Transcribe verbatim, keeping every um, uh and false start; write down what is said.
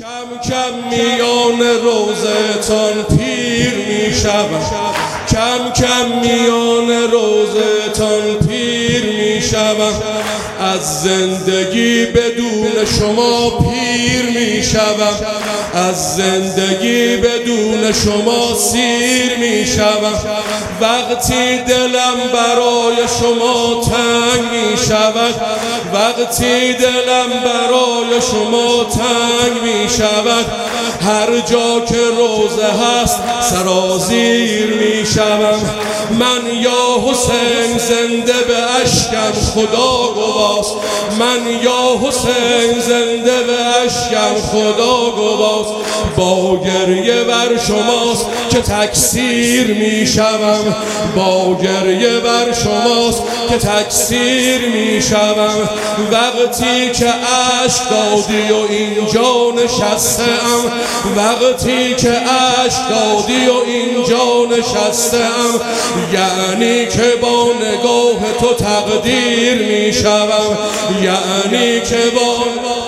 کم کم میان روزتان پیر میشوم، کم کم میان روزتان پیر میشوم، از زندگی بدون شما پیر میشوم، از زندگی بدون شما سیر میشوم. وقتی دلم برای شما تنگ میشود، وقتی دلم برای شما تنگ میشود، هر جا که روزه هست سرازیر میشوم. من یا حسین زنده به اشکم خدا گواست، من یا حسین زنده به اشکم خدا گواست. با گریه بر شماست که تکثیر میشوم، با گریه بر شماست که تکثیر میشوم. وقتی که عشق دادی و اینجا نشستم، وقتی که عشق دادی و اینجا نشستم، یعنی که با نگاه تو تقدیر میشوم، یعنی که با